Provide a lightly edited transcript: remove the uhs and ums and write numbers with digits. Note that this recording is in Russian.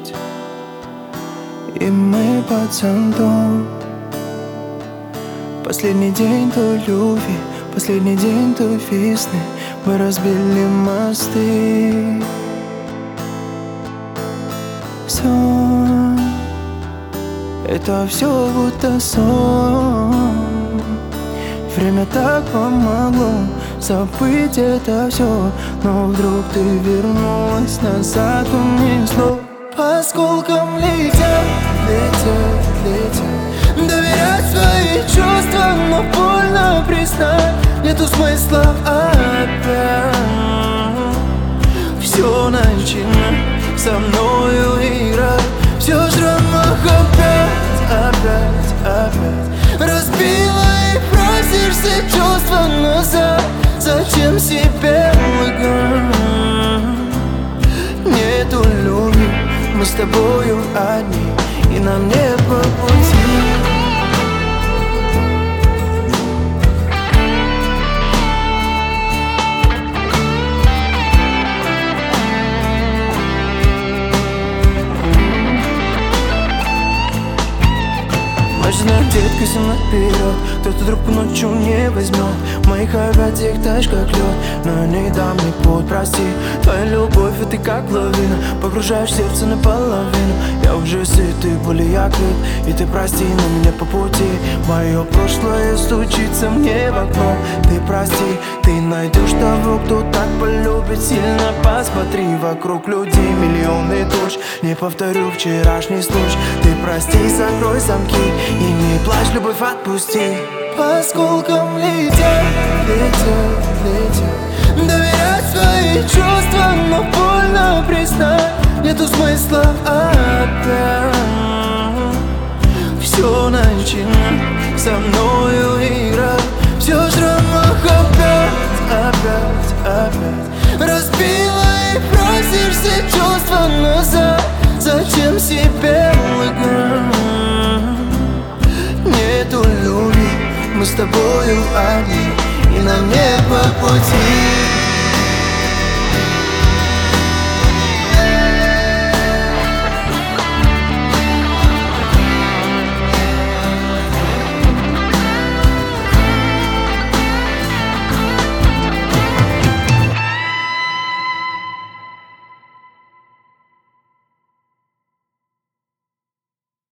И мы под зонтом. Последний день той любви, последний день той весны. Мы разбили мосты. Сон, это все будто сон. Время так помогло забыть это все, но вдруг ты вернулась назад, унесло. По осколкам летят, летят, летят. Доверять свои чувства, но больно признать. Нету смысла опять все начинать, со мною играть. Все ж равно опять разбила и просишь все чувства назад. Зачем себе лгать? Нету любви, мы с тобою одни, и нам не по пути. Знаем, детка, всем наперед. Кто-то трубку ночью не возьмет. В моих объятиях таешь как лед, но я не дам ни повод, прости. Твоя любовь, и ты как лавина, погружаешь сердце наполовину. Я уже сыт, ты более открыт, и ты прости, но мне по пути. Мое прошлое стучится мне в окно. Ты прости, ты найдешь того, кто так полюбит сильно. Посмотри, вокруг людей миллионы душ. Не повторю вчерашний случай. Ты прости, закрой замки и не плачь, любовь отпусти. По осколкам летят, летят, летят. Доверять свои чувства, но больно признать. Нету смысла опять все начинать, со мною играть. Все ж равно опять разбила и просишь все чувства назад. Зачем себе лгать? Нету любви, мы с тобою одни, и нам не по пути.